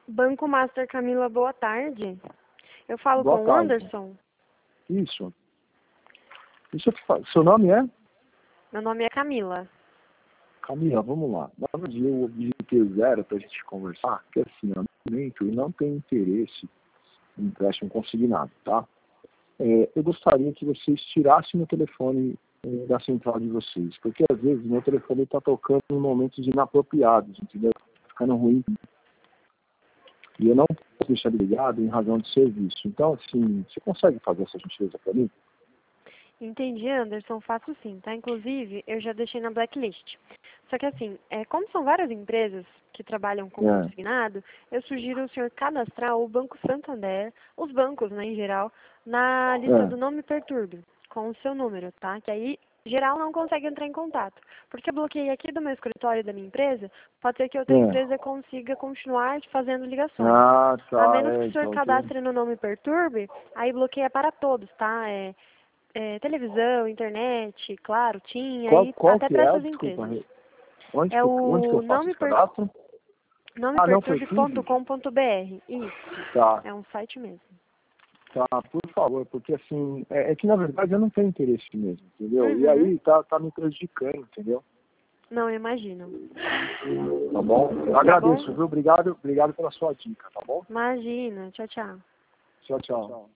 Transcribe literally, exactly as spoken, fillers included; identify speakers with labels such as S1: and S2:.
S1: Banco Master Camila, boa tarde. Eu falo
S2: Boa
S1: com o
S2: tarde.
S1: Anderson.
S2: Isso. Deixa eu te falar. Seu nome é?
S1: Meu nome é Camila.
S2: Camila, vamos lá. Na verdade, o objetivo zero para a gente conversar, que assim, no momento eu não tenho interesse em empréstimo consignado, tá? É, eu gostaria que vocês tirassem o telefone é, da central de vocês, porque às vezes meu telefone está tocando em momentos inapropriados, entendeu? Tá ficando ruim. E eu não posso deixar ele ligado em razão de serviço. Então, assim, você consegue fazer essa gentileza para mim?
S1: Entendi, Anderson, faço sim, tá? Inclusive, eu já deixei na blacklist. Só que assim, é, como são várias empresas que trabalham com
S2: É.
S1: consignado, eu sugiro o senhor cadastrar o Banco Santander, os bancos, né, em geral, na lista
S2: É.
S1: do Não Me Perturbe, com o seu número, tá? Que aí, geral, não consegue entrar em contato. Porque eu bloqueei aqui do meu escritório da minha empresa, pode ser que outra
S2: É.
S1: empresa consiga continuar te fazendo ligações.
S2: Ah,
S1: A
S2: tá,
S1: menos que
S2: é,
S1: o senhor
S2: então tem...
S1: cadastre no Não Me Perturbe, aí bloqueia para todos, tá? É, é, televisão, internet, claro, tinha,
S2: Qual,
S1: e
S2: qual
S1: até
S2: que
S1: para
S2: é?
S1: essas
S2: Desculpa,
S1: empresas.
S2: re- onde
S1: É
S2: que, eu- onde que
S1: o
S2: eu
S1: não
S2: faço
S1: me,
S2: esse
S1: per,
S2: cadastro?
S1: não me
S2: Ah, não,
S1: perturbe ponto
S2: Perturbe?
S1: com ponto br. Isso,
S2: Tá,
S1: é um site mesmo.
S2: tá, por favor, porque assim, é, é que na verdade eu não tenho interesse mesmo, entendeu? E
S1: Uhum.
S2: aí tá, tá me prejudicando, entendeu?
S1: Não, eu imagino.
S2: Tá bom? Eu
S1: Tá
S2: agradeço,
S1: bom?
S2: viu? Obrigado, obrigado pela sua dica, tá bom?
S1: Imagina. Tchau, tchau.
S2: Tchau, tchau.